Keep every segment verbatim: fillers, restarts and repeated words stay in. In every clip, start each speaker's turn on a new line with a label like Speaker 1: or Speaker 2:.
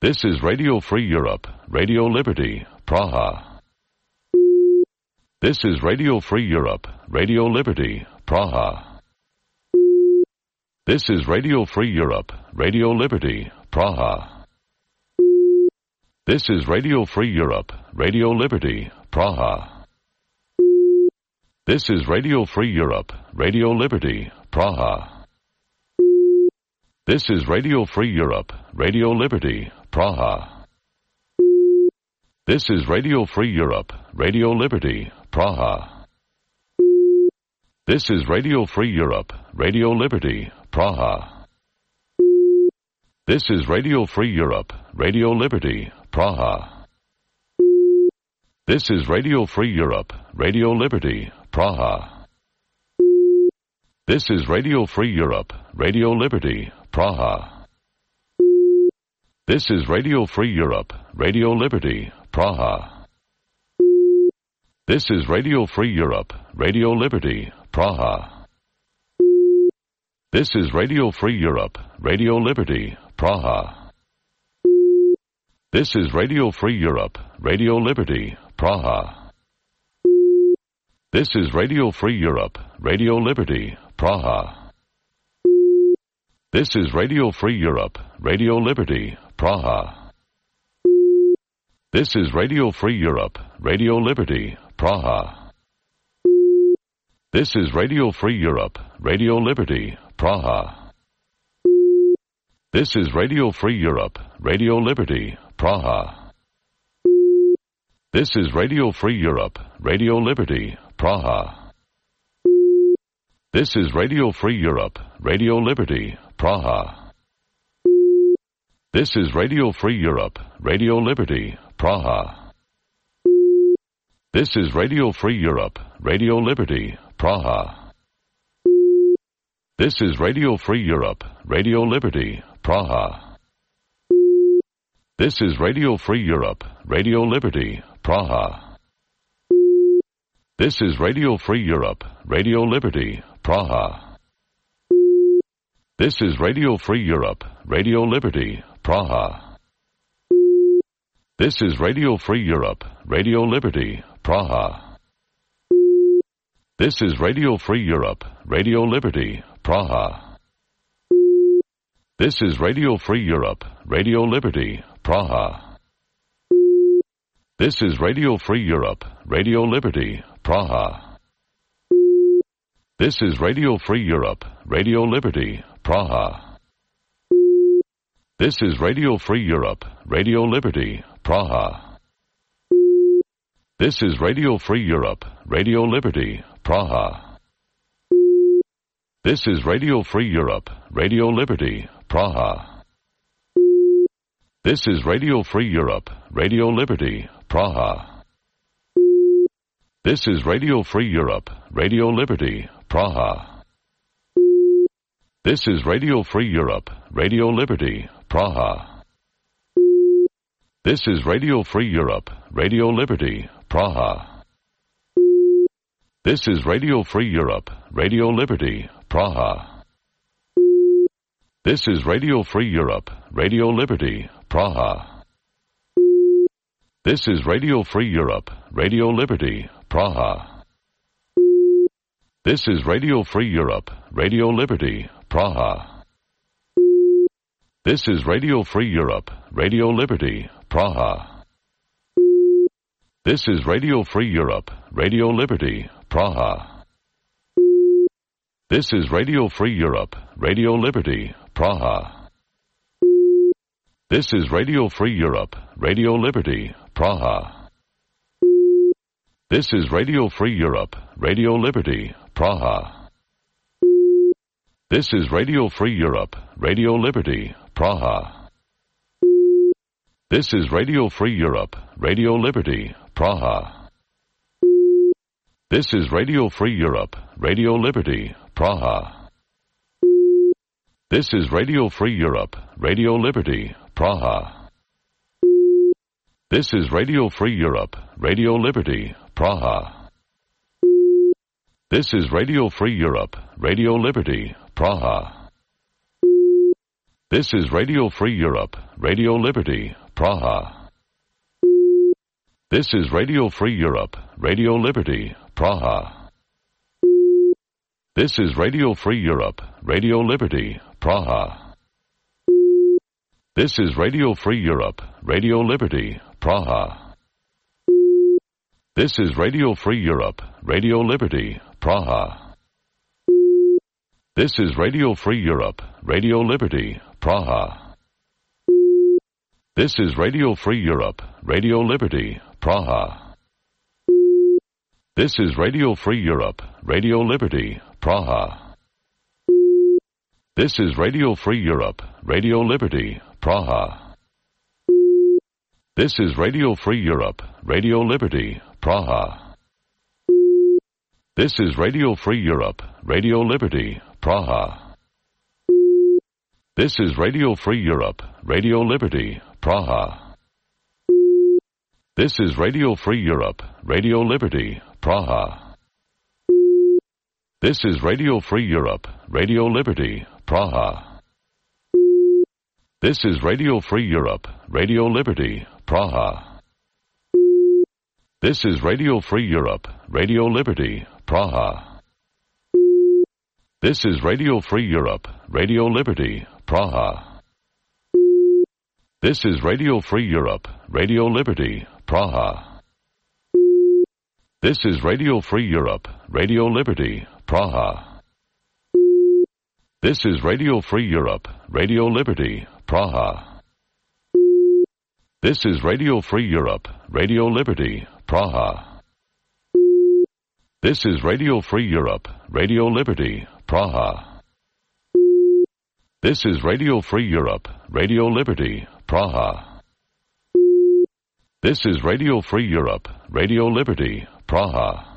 Speaker 1: This is Radio Free Europe, Radio Liberty, Praha. This is Radio Free Europe, Radio Liberty, Praha. This is Radio Free Europe, Radio Liberty, Praha. This is Radio Free Europe, Radio Liberty, Praha. This is Radio Free Europe, Radio Liberty, Praha. This is Radio Free Europe, Radio Liberty, Praha. This is Radio Free Europe, Radio Liberty, Praha. This is Radio Free Europe, Radio Liberty, Praha. This is Radio Free Europe, Radio Liberty, Praha. This is Radio Free Europe, Radio Liberty, Praha. This is Radio Free Europe, Radio Liberty, Praha. This is Radio Free Europe, Radio Liberty, Praha. This is Radio Free Europe, Radio Liberty, Praha. This is Radio Free Europe, Radio Liberty, Praha. This is Radio Free Europe, Radio Liberty, Praha. This is Radio Free Europe, Radio Liberty, Praha. This is Radio Free Europe, Radio Liberty, Praha. This is Radio Free Europe, Radio Liberty, Praha. This is Radio Free Europe, Radio Liberty, Praha. This is Radio Free Europe, Radio Liberty, Praha. This is Radio Free Europe, Radio Liberty, Praha. This is Radio Free Europe, Radio Liberty, Praha. This is Radio Free Europe, Radio Liberty, Praha. This is Radio Free Europe, Radio Liberty, Praha. This is Radio Free Europe, Radio Liberty, Praha. This is Radio Free Europe, Radio Liberty, Praha. This is Radio Free Europe, Radio Liberty, Praha. This is Radio Free Europe, Radio Liberty, Praha. This is Radio Free Europe, Radio Liberty, Praha. This is Radio Free Europe, Radio Liberty, Praha. This is Radio Free Europe, Radio Liberty, Praha. This is Radio Free Europe, Radio Liberty, Praha. This is Radio Free Europe, Radio Liberty, Praha. This is Radio Free Europe, Radio Liberty, Praha. This is Radio Free Europe, Radio Liberty, Praha. This is Radio Free Europe, Radio Liberty, Praha. This is Radio Free Europe, Radio Liberty, Praha. This is Radio Free Europe, Radio Liberty, Praha. This is Radio Free Europe, Radio Liberty, Praha. This is Radio Free Europe, Radio Liberty, Praha. This is Radio Free Europe, Radio Liberty, Praha. This is Radio Free Europe, Radio Liberty, Praha. This is Radio Free Europe, Radio Liberty, Praha. This is Radio Free Europe, Radio Liberty, Praha. This is Radio Free Europe, Radio Liberty, Praha. This is Radio Free Europe, Radio Liberty, Praha. This is Radio Free Europe, Radio Liberty, Praha. This is Radio Free Europe, Radio Liberty, Praha. This is Radio Free Europe, Radio Liberty, Praha. This is Radio Free Europe, Radio Liberty, Praha. This is Radio Free Europe, Radio Liberty, Praha. This is Radio Free Europe, Radio Liberty, Praha. This is Radio Free Europe, Radio Liberty, Praha. This is Radio Free Europe, Radio Liberty, Praha. This is Radio Free Europe, Radio Liberty, Praha. This is Radio Free Europe, Radio Liberty, Praha. This is Radio Free Europe, Radio Liberty, Praha. This is Radio Free Europe, Radio Liberty, Praha. This is Radio Free Europe, Radio Liberty, Praha. This is Radio Free Europe, Radio Liberty, Praha. This is Radio Free Europe, Radio Liberty, Praha. This is Radio Free Europe, Radio Liberty, Praha. This is Radio Free Europe, Radio Liberty, Praha. This is Radio Free Europe, Radio Liberty, Praha. This is Radio Free Europe, Radio Liberty, Praha. This is Radio Free Europe, Radio Liberty, Praha. This is Radio Free Europe, Radio Liberty, Praha. This is Radio Free Europe, Radio Liberty, Praha. This is Radio Free Europe, Radio Liberty, Praha. This is Radio Free Europe, Radio Liberty, Praha. This is Radio Free Europe, Radio Liberty, Praha. This is Radio Free Europe, Radio Liberty, Praha. This is Radio Free Europe, Radio Liberty, Praha. This is Radio Free Europe, Radio Liberty, Praha. This is Radio Free Europe, Radio Liberty, Praha. This is Radio Free Europe, Radio Liberty, Praha. This is Radio Free Europe, Radio Liberty, Praha. This is Radio Free Europe, Radio Liberty, Praha. This is Radio Free Europe, Radio Liberty, Praha.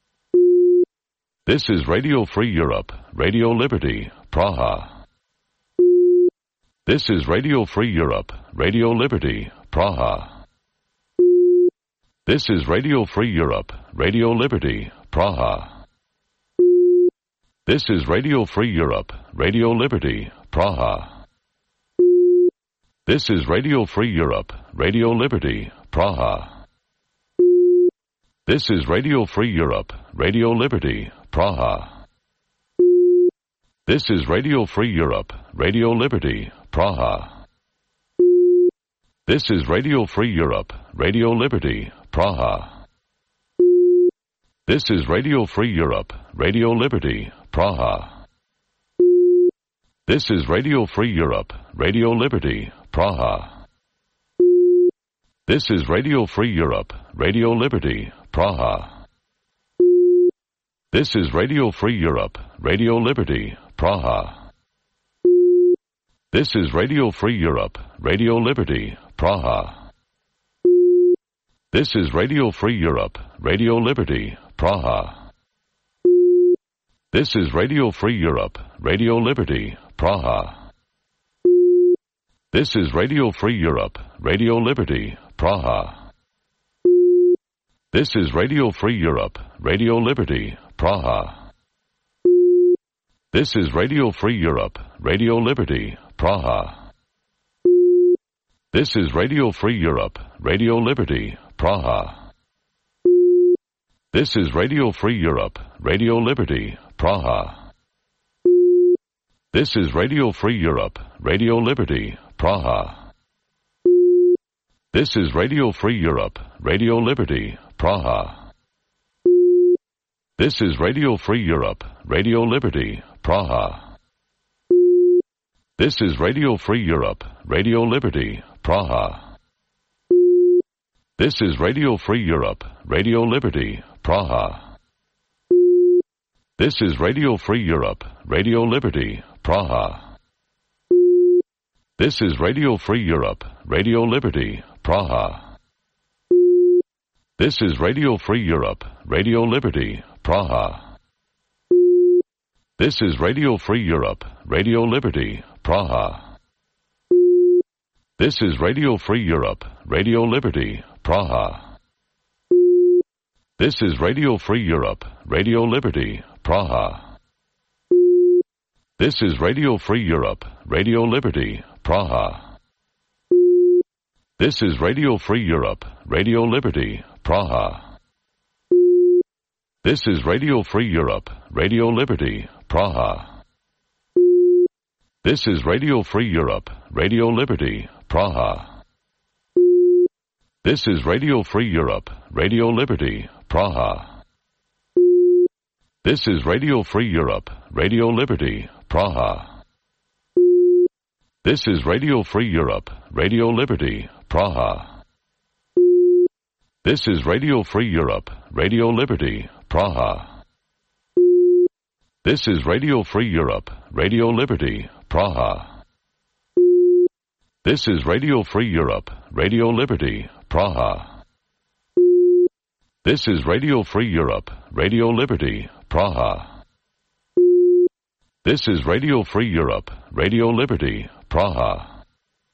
Speaker 1: This is Radio Free Europe, Radio Liberty, Praha. This is Radio Free Europe, Radio Liberty, Praha. This is Radio Free Europe, Radio Liberty, Praha. This is Radio Free Europe, Radio Liberty, Praha. This is Radio Free Europe, Radio Liberty, Praha. This is Radio Free Europe, Radio Liberty, Praha. This is Radio Free Europe, Radio Liberty, Praha. This is Radio Free Europe, Radio Liberty, Praha. This is Radio Free Europe, Radio Liberty, Praha. This is Radio Free Europe, Radio Liberty, Praha. This is Radio Free Europe, Radio Liberty, Praha. This is Radio Free Europe, Radio Liberty, Praha. This is Radio Free Europe, Radio Liberty, Praha. This is Radio Free Europe, Radio Liberty, Praha. This is Radio Free Europe, Radio Liberty, Praha. This is Radio Free Europe, Radio Liberty, Praha. This is Radio Free Europe, Radio Liberty, Praha. This is Radio Free Europe, Radio Liberty, Praha. This is Radio Free Europe, Radio Liberty, Praha. This is Radio Free Europe, Radio Liberty, Praha. This is Radio Free Europe, Radio Liberty, Praha. This is Radio Free Europe, Radio Liberty, Praha. This is Radio Free Europe, Radio Liberty, Praha. This is Radio Free Europe, Radio Liberty, Praha. This is Radio Free Europe, Radio Liberty, Praha. This is Radio Free Europe, Radio Liberty, Praha. This is Radio Free Europe, Radio Liberty, Praha. This is Radio Free Europe, Radio Liberty, Praha. This is Radio Free Europe, Radio Liberty, Praha. This is Radio Free Europe, Radio Liberty, Praha. This is Radio Free Europe, Radio Liberty, Praha. This is Radio Free Europe, Radio Liberty, Praha. This is Radio Free Europe, Radio Liberty, Praha. This is Radio Free Europe, Radio Liberty, Praha. This is Radio Free Europe, Radio Liberty, Praha. This is Radio Free Europe, Radio Liberty, Praha. This is Radio Free Europe, Radio Liberty, Praha. This is Radio Free Europe, Radio Liberty, Praha. This is Radio Free Europe, Radio Liberty, Praha. This is Radio Free Europe, Radio Liberty, Praha. This is Radio Free Europe, Radio Liberty, Praha. This is Radio Free Europe, Radio Liberty, Praha. This is Radio Free Europe, Radio Liberty, Praha.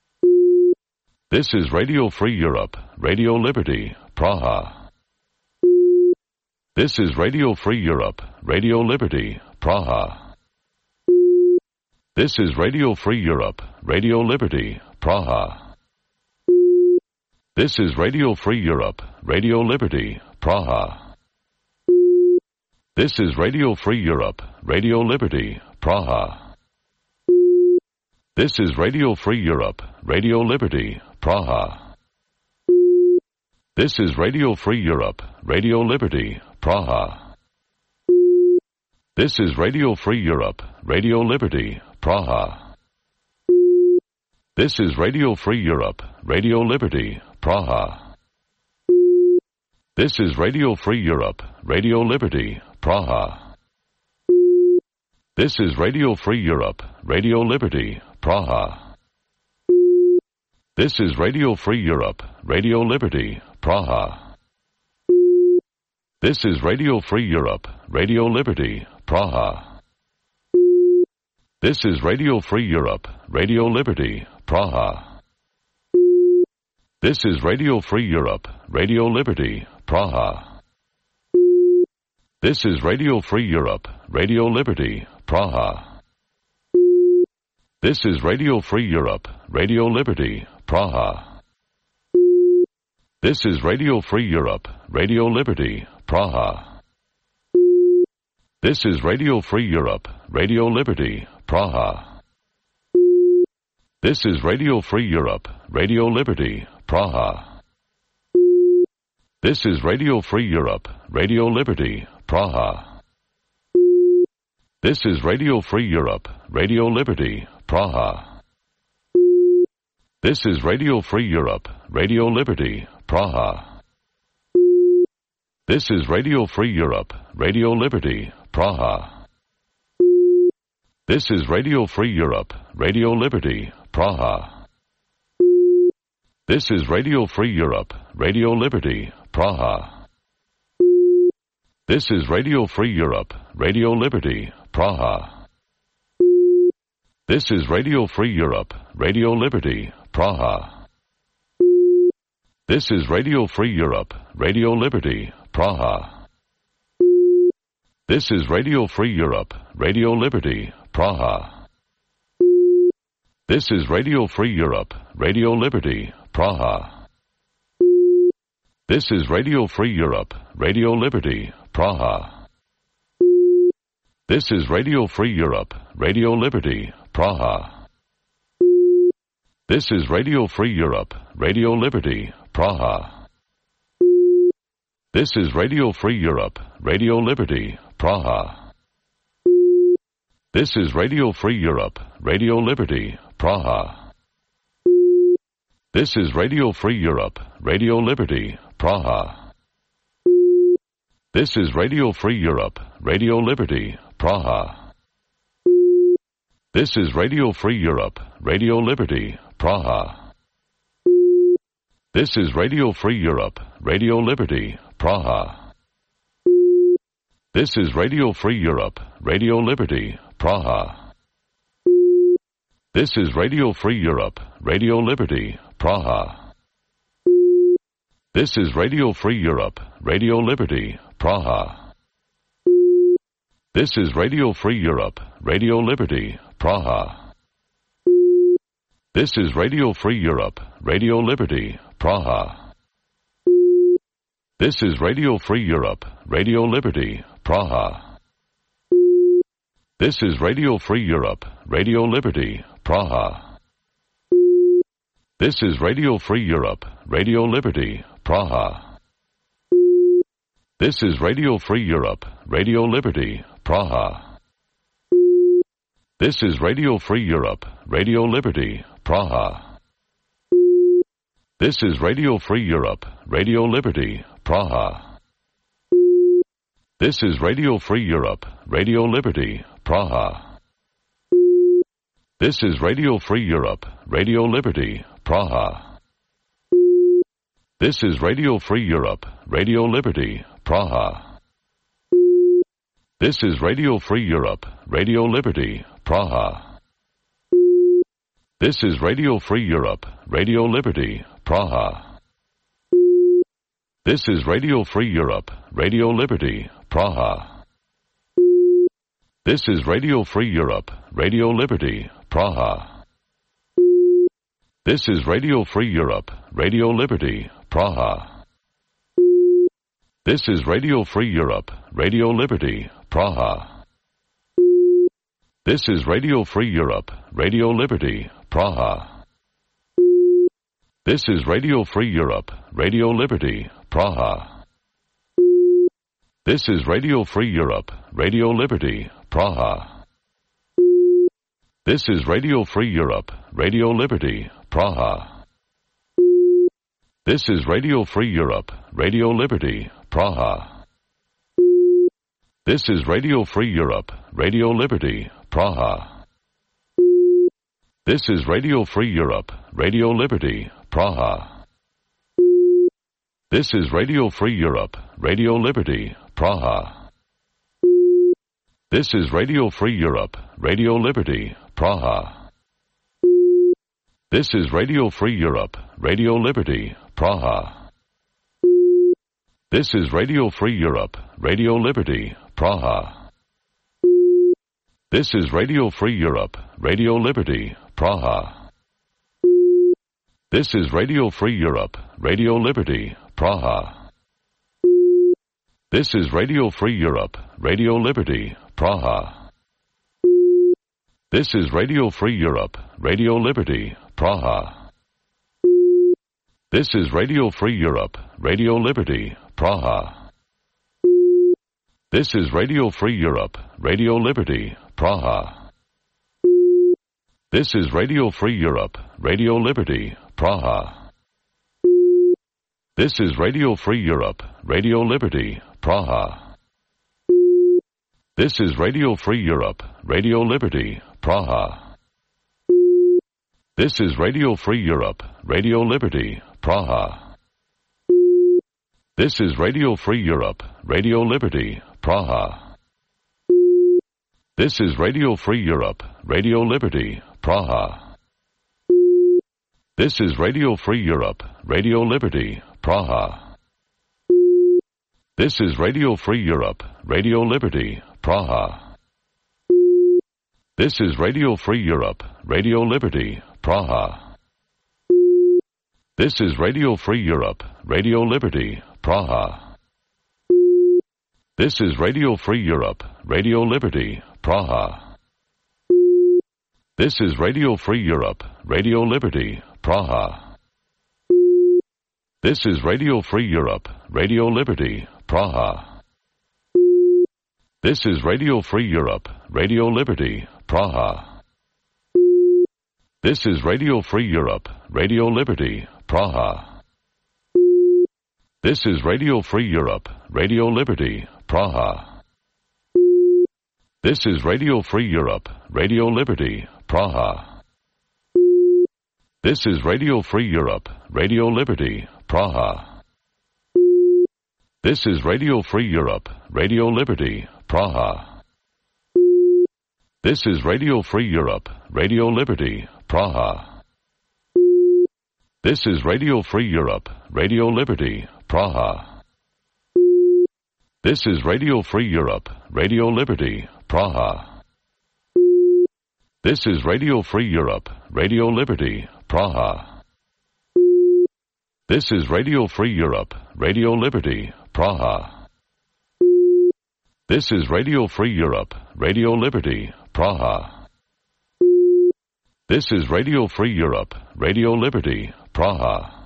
Speaker 1: This is Radio Free Europe, Radio Liberty, Praha. This is Radio Free Europe, Radio Liberty, Praha. This is Radio Free Europe, Radio Liberty, Praha. This is Radio Free Europe, Radio Liberty, Praha. This is Radio Free Europe, Radio Liberty, Praha. This is Radio Free Europe, Radio Liberty, Praha. This is Radio Free Europe, Radio Liberty, Praha. This is Radio Free Europe, Radio Liberty, Praha. This is Radio Free Europe, Radio Liberty, Praha. This is Radio Free Europe, Radio Liberty, Praha. This is Radio Free Europe, Radio Liberty, Praha. This is Radio Free Europe, Radio Liberty, Praha. This is Radio Free Europe, Radio Liberty, Praha. This is Radio Free Europe, Radio Liberty, Praha. This is Radio Free Europe, Radio Liberty, Praha. This is Radio Free Europe, Radio Liberty, Praha. This is Radio Free Europe, Radio Liberty, Praha. This is Radio Free Europe, Radio Liberty, Praha. This is Radio Free Europe, Radio Liberty, Praha. This is Radio Free Europe, Radio Liberty, Praha. This is Radio Free Europe, Radio Liberty, Praha. This is Radio Free Europe, Radio Liberty, Praha. This is Radio Free Europe, Radio Liberty, Praha. This is Radio Free Europe, Radio Liberty, Praha. This is Radio Free Europe, Radio Liberty, Praha. This is Radio Free Europe, Radio Liberty, Praha. This is Radio Free Europe, Radio Liberty, Praha. This is Radio Free Europe, Radio Liberty, Praha. This is Radio Free Europe, Radio Liberty, Praha. This is Radio Free Europe, Radio Liberty, Praha. This is Radio Free Europe, Radio Liberty, Praha. This is Radio Free Europe, Radio Liberty, Praha. This is Radio Free Europe, Radio Liberty, Praha. This is Radio Free Europe, Radio Liberty, Praha. This is Radio Free Europe, Radio Liberty, Praha. This is Radio Free Europe, Radio Liberty, Praha. This is Radio Free Europe, Radio Liberty, Praha. This is Radio Free Europe, Radio Liberty, Praha. This is Radio Free Europe, Radio Liberty, Praha. This is Radio Free Europe, Radio Liberty, Praha. This is Radio Free Europe, Radio Liberty, Praha. This is Radio Free Europe, Radio Liberty, Praha. This is Radio Free Europe, Radio Liberty, Praha. This is Radio Free Europe, Radio Liberty, Praha. This is Radio Free Europe, Radio Liberty, Praha. This is Radio Free Europe, Radio Liberty, Praha. This is Radio Free Europe, Radio Liberty, Praha. This is Radio Free Europe, Radio Liberty, Praha. This is Radio Free Europe, Radio Liberty, Praha. This is Radio Free Europe, Radio Liberty, Praha. This is Radio Free Europe, Radio Liberty, Praha. This is Radio Free Europe, Radio Liberty, Praha. This is Radio Free Europe, Radio Liberty, Praha. This is Radio Free Europe, Radio Liberty, Praha. This is Radio Free Europe, Radio Liberty, Praha. This is Radio Free Europe, Radio Liberty, Praha. This is Radio Free Europe, Radio Liberty, Praha. This is Radio Free Europe, Radio Liberty, Praha. This is Radio Free Europe, Radio Liberty, Praha. This is Radio Free Europe, Radio Liberty, Praha. This is Radio Free Europe, Radio Liberty, Praha. This is Radio Free Europe, Radio Liberty, Praha. This is Radio Free Europe, Radio Liberty, Praha. This is Radio Free Europe, Radio Liberty, Praha. This is Radio Free Europe, Radio Liberty, Praha. This is Radio Free Europe, Radio Liberty, Praha. This is Radio Free Europe, Radio Liberty, Praha. This is Radio Free Europe, Radio Liberty, Praha. This is Radio Free Europe, Radio Liberty, Praha. This is Radio Free Europe, Radio Liberty, Praha. This is Radio Free Europe, Radio Liberty, Praha. This is Radio Free Europe, Radio Liberty, Praha. This is Radio Free Europe, Radio Liberty, Praha. This is Radio Free Europe, Radio Liberty, Praha. This is Radio Free Europe, Radio Liberty, Praha. This is Radio Free Europe, Radio Liberty, Praha. This is Radio Free Europe, Radio Liberty, Praha. This is Radio Free Europe, Radio Liberty, Praha. This is Radio Free Europe, Radio Liberty, Praha. This is Radio Free Europe, Radio Liberty, Praha. This is Radio Free Europe, Radio Liberty, Praha. This is Radio Free Europe, Radio Liberty, Praha. This is Radio Free Europe, Radio Liberty, Praha. This is Radio Free Europe, Radio Liberty, Praha. This is Radio Free Europe, Radio Liberty, Praha. This is Radio Free Europe, Radio Liberty, Praha. This is Radio Free Europe, Radio Liberty, Praha. This is Radio Free Europe, Radio Liberty, Praha. This is Radio Free Europe, Radio Liberty, Praha. This is Radio Free Europe, Radio Liberty, Praha. This is Radio Free Europe, Radio Liberty, Praha. This is Radio Free Europe, Radio Liberty, Praha. This is Radio Free Europe, Radio Liberty, Praha. This is Radio Free Europe, Radio Liberty, Praha. This is Radio Free Europe, Radio Liberty, Praha. This is Radio Free Europe, Radio Liberty, Praha. This is Radio Free Europe, Radio Liberty, Praha. This is Radio Free Europe, Radio Liberty, Praha. This is Radio Free Europe, Radio Liberty, Praha. This is Radio Free Europe, Radio Liberty, Praha. This is Radio Free Europe, Radio Liberty, Praha. This is Radio Free Europe, Radio Liberty, Praha. This is Radio Free Europe, Radio Liberty, Praha.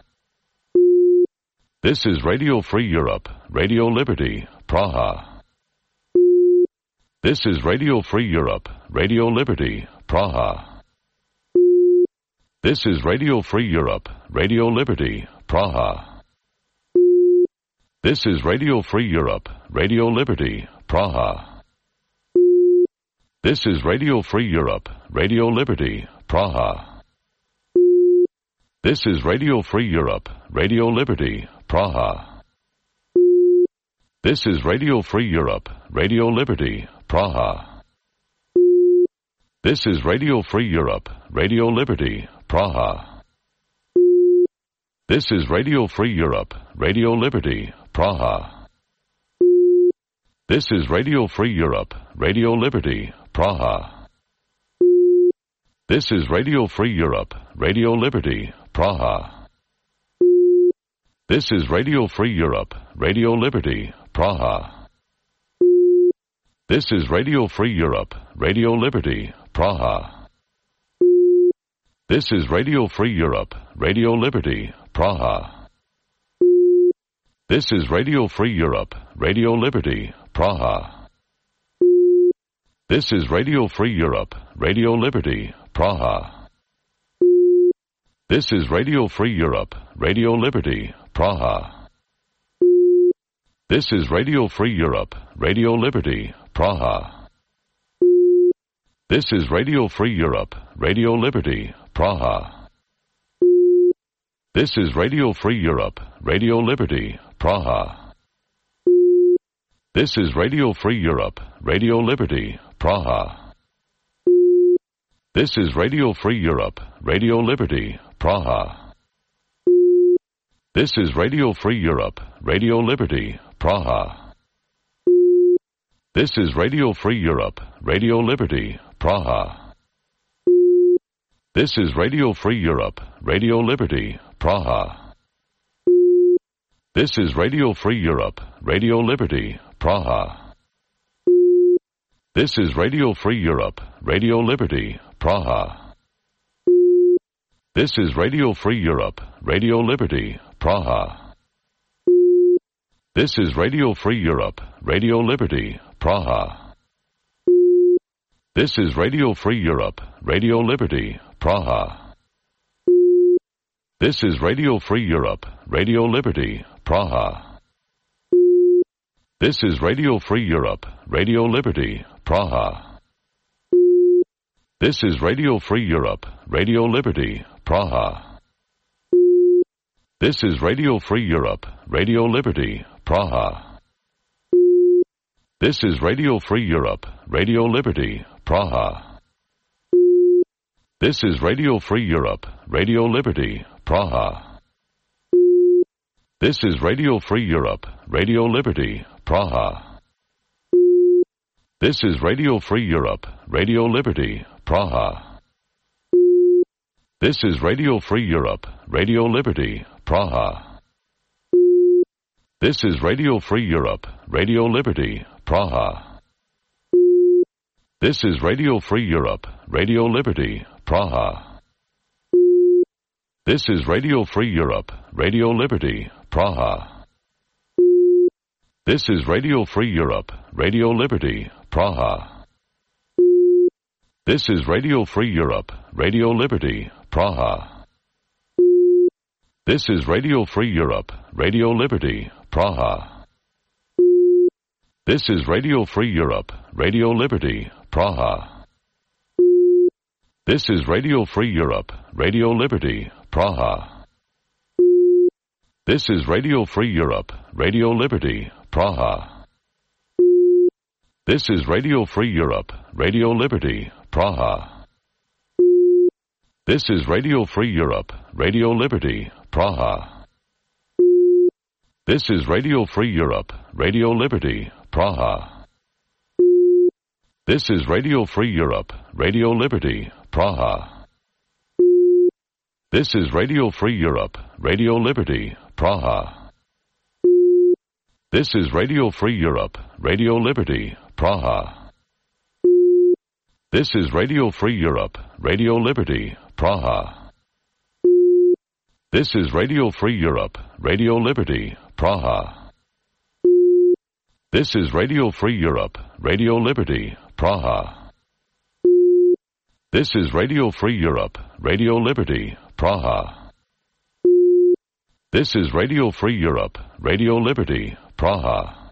Speaker 1: This is Radio Free Europe, Radio Liberty, Praha. This is Radio Free Europe, Radio Liberty, Praha. This is Radio Free Europe, Radio Liberty, Praha. This is Radio Free Europe, Radio Liberty, Praha. This is Radio Free Europe, Radio Liberty, Praha. This is Radio Free Europe, Radio Liberty, Praha. This is Radio Free Europe, Radio Liberty, Praha. This is Radio Free Europe, Radio Liberty, Praha. This is Radio Free Europe, Radio Liberty, Praha. This is Radio Free Europe, Radio Liberty, Praha. This is Radio Free Europe, Radio Liberty, Praha. This is Radio Free Europe, Radio Liberty, Praha. This is Radio Free Europe, Radio Liberty, Praha. This is Radio Free Europe, Radio Liberty, Praha. This is Radio Free Europe, Radio Liberty, Praha. This is Radio Free Europe, Radio Liberty, Praha. This is Radio Free Europe, Radio Liberty, Praha. This is Radio Free Europe, Radio Liberty, Praha. This is Radio Free Europe, Radio Liberty, Praha. This is Radio Free Europe, Radio Liberty, Praha. This is Radio Free Europe, Radio Liberty, Praha. This is Radio Free Europe, Radio Liberty, Praha. This is Radio Free Europe, Radio Liberty, Praha. This is Radio Free Europe, Radio Liberty, Praha. This is Radio Free Europe, Radio Liberty, Praha. This is Radio Free Europe, Radio Liberty, Praha. This is Radio Free Europe, Radio Liberty, Praha. This is Radio Free Europe, Radio Liberty, Praha. This is Radio Free Europe, Radio Liberty, Praha. This is Radio Free Europe, Radio Liberty, Praha. This is Radio Free Europe, Radio Liberty, Praha. This is Radio Free Europe, Radio Liberty, Praha. This is Radio Free Europe, Radio Liberty, Praha. This is Radio Free Europe, Radio Liberty, Praha. This is Radio Free Europe, Radio Liberty, Praha. This is Radio Free Europe, Radio Liberty, Praha. This is Radio Free Europe, Radio Liberty, Praha. This is Radio Free Europe, Radio Liberty, Praha. This is Radio Free Europe, Radio Liberty, Praha. This is Radio Free Europe, Radio Liberty, Praha. This is Radio Free Europe, Radio Liberty, Praha. This is Radio Free Europe, Radio Liberty, Praha. This is Radio Free Europe, Radio Liberty, Praha. This is Radio Free Europe, Radio Liberty, Praha. This is Radio Free Europe, Radio Liberty, Praha. This is Radio Free Europe, Radio Liberty, Praha. This is Radio Free Europe, Radio Liberty, Praha. This is Radio Free Europe, Radio Liberty, Praha. This is Radio Free Europe, Radio Liberty, Praha. This is Radio Free Europe, Radio Liberty, Praha. This is Radio Free Europe, Radio Liberty, Praha. This is Radio Free Europe, Radio Liberty, Praha. This is Radio Free Europe, Radio Liberty, Praha. This is Radio Free Europe, Radio Liberty, Praha. This is Radio Free Europe, Radio Liberty, Praha. This is Radio Free Europe, Radio Liberty, Praha. This is Radio Free Europe, Radio Liberty, Praha. This is Radio Free Europe, Radio Liberty, Praha. This is Radio Free Europe, Radio Liberty, Praha.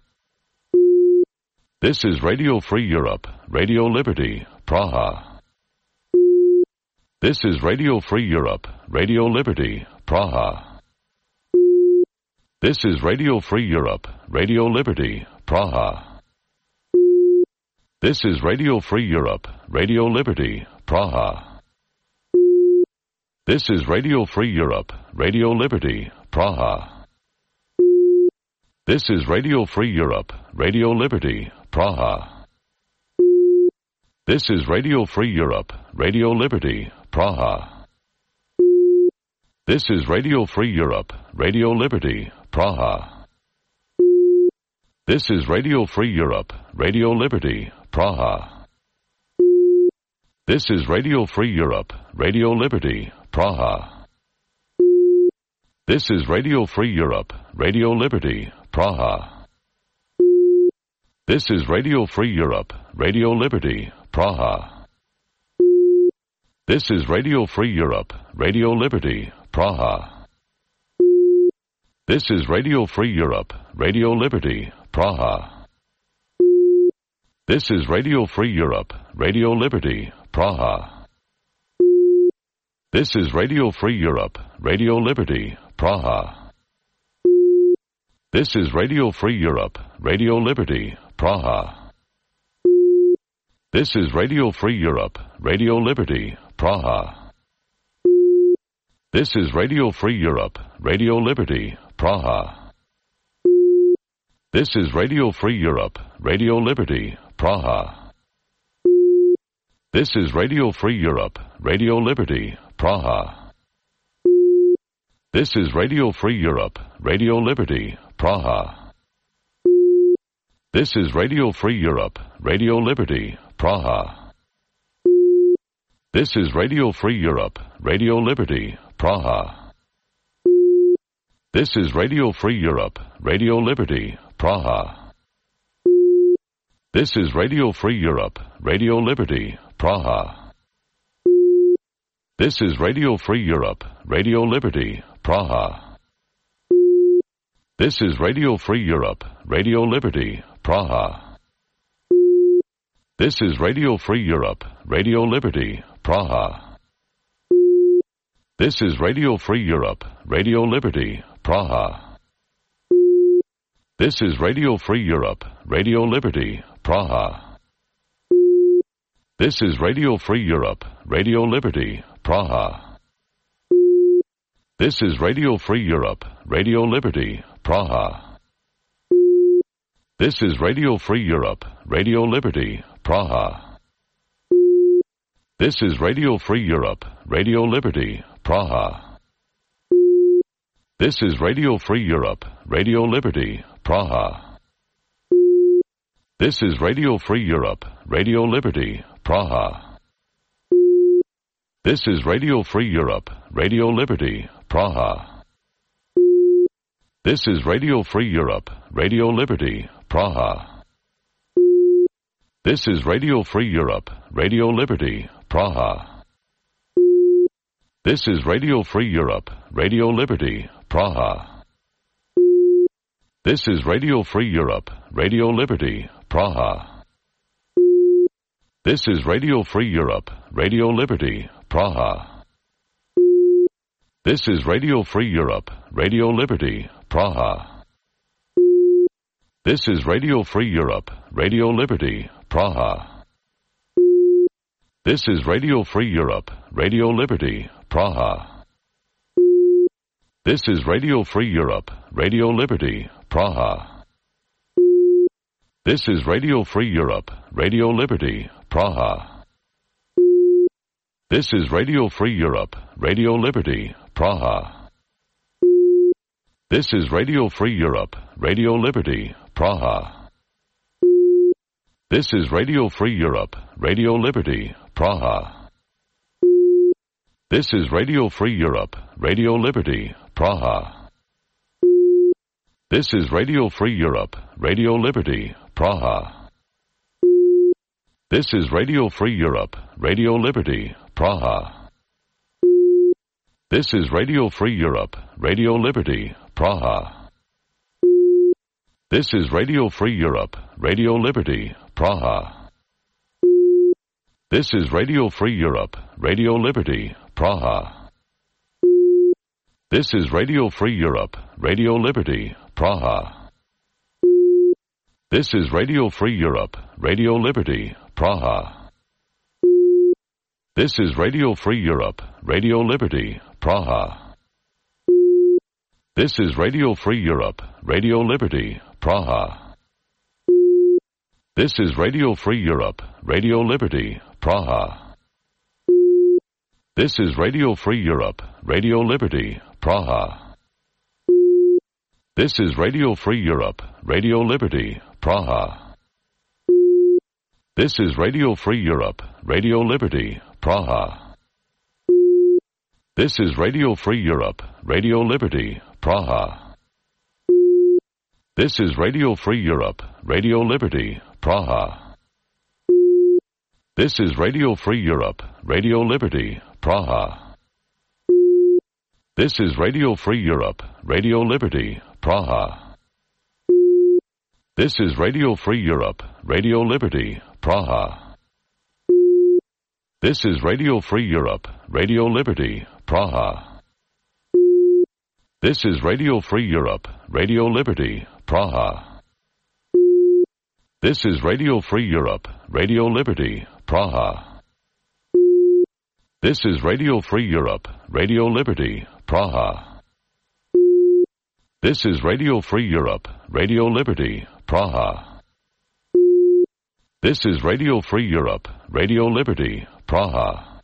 Speaker 1: This is Radio Free Europe, Radio Liberty, Praha. This is Radio Free Europe, Radio Liberty, Praha. This is Radio Free Europe, Radio Liberty, Praha. This is Radio Free Europe, Radio Liberty, Praha. This is Radio Free Europe, Radio Liberty, Praha. This is Radio Free Europe, Radio Liberty, Praha. This is Radio Free Europe, Radio Liberty, Praha. This is Radio Free Europe, Radio Liberty, Praha. This is Radio Free Europe, Radio Liberty, Praha. This is Radio Free Europe, Radio Liberty, Praha. This is Radio Free Europe, Radio Liberty, Praha. This is Radio Free Europe, Radio Liberty, Praha. This is Radio Free Europe, Radio Liberty, Praha. This is Radio Free Europe, Radio Liberty, Praha. This is Radio Free Europe, Radio Liberty, Praha. This is Radio Free Europe, Radio Liberty, Praha. This is Radio Free Europe, Radio Liberty, Praha. This is Radio Free Europe, Radio Liberty, Praha. This is Radio Free Europe, Radio Liberty, Praha. This is Radio Free Europe, Radio Liberty, Praha. This is Radio Free Europe, Radio Liberty, Praha. This is Radio Free Europe, Radio Liberty, Praha. This is Radio Free Europe, Radio Liberty, Praha. This is Radio Free Europe, Radio Liberty, Praha. This is Radio Free Europe, Radio Liberty, Praha. This is Radio Free Europe, Radio Liberty, Praha. This is Radio Free Europe, Radio Liberty, Praha. This is Radio Free Europe, Radio Liberty, Praha. This is Radio Free Europe, Radio Liberty, Praha. This is Radio Free Europe, Radio Liberty, Praha. This is Radio Free Europe, Radio Liberty, Praha. This is Radio Free Europe, Radio Liberty, Praha. This is Radio Free Europe, Radio Liberty, Praha. This is Radio Free Europe, Radio Liberty, Praha. This is Radio Free Europe, Radio Liberty, Praha. This is Radio Free Europe, Radio Liberty, Praha. This is Radio Free Europe, Radio Liberty, Praha. This is Radio Free Europe, Radio Liberty, Praha. This is Radio Free Europe, Radio Liberty, Praha. This is Radio Free Europe, Radio Liberty, Praha. This is Radio Free Europe, Radio Liberty, Praha. This is Radio Free Europe, Radio Liberty, Praha. This is Radio Free Europe, Radio Liberty, Praha. This is Radio Free Europe, Radio Liberty, Praha. This is Radio Free Europe, Radio Liberty, Praha. This is Radio Free Europe, Radio Liberty, Praha. This is Radio Free Europe, Radio Liberty, Praha. This is Radio Free Europe, Radio Liberty, Praha. This is Radio Free Europe, Radio Liberty, Praha. This is Radio Free Europe, Radio Liberty, Praha. This is Radio Free Europe, Radio Liberty, Praha. This is Radio Free Europe, Radio Liberty, Praha. This is Radio Free Europe, Radio Liberty, Praha. This is Radio Free Europe, Radio Liberty, Praha. This is Radio Free Europe, Radio Liberty, Praha. This is Radio Free Europe, Radio Liberty, Praha. This is Radio Free Europe, Radio Liberty, Praha. This is Radio Free Europe, Radio Liberty, Praha. This is Radio Free Europe, Radio Liberty, Praha. This is Radio Free Europe, Radio Liberty, Praha. This is Radio Free Europe, Radio Liberty, Praha. This is Radio Free Europe, Radio Liberty, Praha. This is Radio Free Europe, Radio Liberty, Praha. This is Radio Free Europe, Radio Liberty, Praha. This is Radio Free Europe, Radio Liberty, Praha. This is Radio Free Europe, Radio Liberty, Praha. This is Radio Free Europe, Radio Liberty, Praha. This is Radio Free Europe, Radio Liberty, Praha. This is Radio Free Europe, Radio Liberty, Praha. This is Radio Free Europe, Radio Liberty, Praha. This is Radio Free Europe, Radio Liberty, Praha. This is Radio Free Europe, Radio Liberty, Praha. This is Radio Free Europe, Radio Liberty, Praha. This is Radio Free Europe, Radio Liberty, Praha. This is Radio Free Europe, Radio Liberty, Praha. This is Radio Free Europe, Radio Liberty, Praha.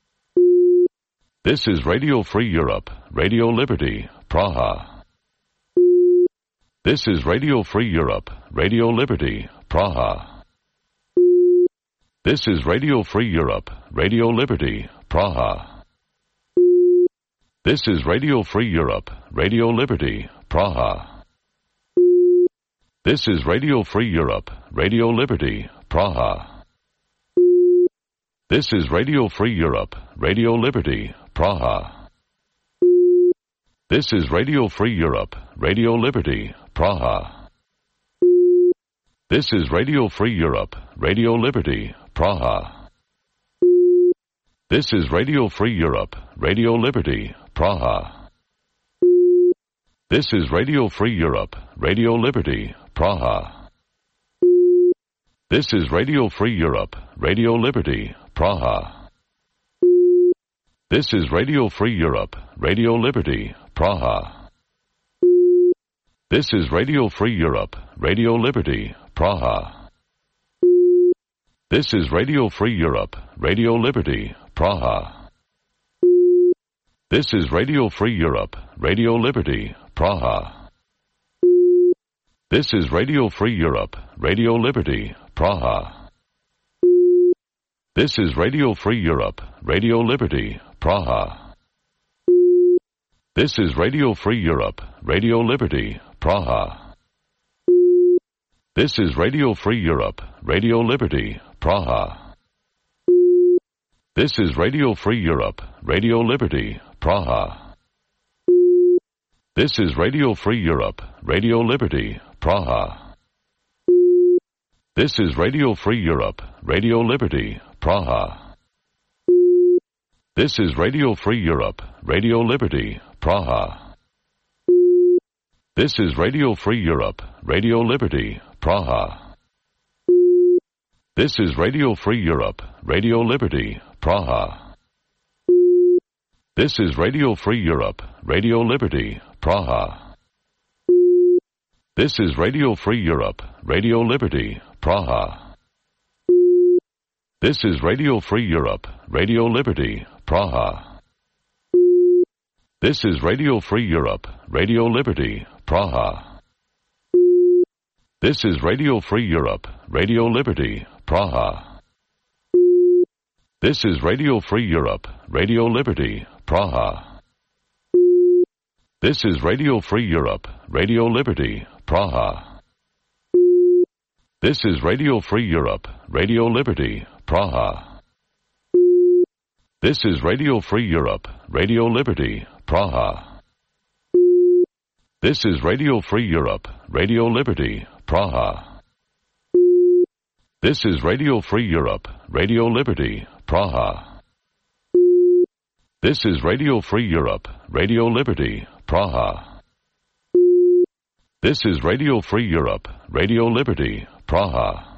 Speaker 1: This is Radio Free Europe, Radio Liberty, Praha. This is Radio Free Europe, Radio Liberty, Praha. This is Radio Free Europe, Radio Liberty, Praha. This is Radio Free Europe, Radio Liberty, Praha. This is Radio Free Europe, Radio Liberty, Praha. This is Radio Free Europe, Radio Liberty, Praha. This is Radio Free Europe, Radio Liberty, Praha. This is Radio Free Europe, Radio Liberty, Praha. This is Radio Free Europe, Radio Liberty, Praha. This is Radio Free Europe, Radio Liberty, Praha. This is Radio Free Europe, Radio Liberty, Praha. This is Radio Free Europe, Radio Liberty, Praha. This is Radio Free Europe, Radio Liberty, Praha. This is Radio Free Europe, Radio Liberty, Praha. This is Radio Free Europe, Radio Liberty, Praha. This is Radio Free Europe, Radio Liberty, Praha. This is Radio Free Europe, Radio Liberty, Praha. This is Radio Free Europe, Radio Liberty, Praha. This is Radio Free Europe, Radio Liberty, Praha. This is Radio Free Europe, Radio Liberty, Praha. This is Radio Free Europe, Radio Liberty, Praha. This is Radio Free Europe, Radio Liberty, Praha. This is Radio Free Europe, Radio Liberty, Praha. This is Radio Free Europe, Radio Liberty, Praha. This is Radio Free Europe, Radio Liberty, Praha. This is Radio Free Europe, Radio Liberty, Praha. This is Radio Free Europe, Radio Liberty, Praha. This is Radio Free Europe, Radio Liberty, Praha. This is Radio Free Europe, Radio Liberty, Praha. This is Radio Free Europe, Radio Liberty, Praha. This is Radio Free Europe, Radio Liberty, Praha. This is Radio Free Europe, Radio Liberty, Praha. This is Radio Free Europe, Radio Liberty, Praha. This is Radio Free Europe, Radio Liberty, Praha. This is Radio Free Europe, Radio Liberty, Praha. This is Radio Free Europe, Radio Liberty, Praha. This is Radio Free Europe, Radio Liberty, Praha. This is Radio Free Europe, Radio Liberty, Praha.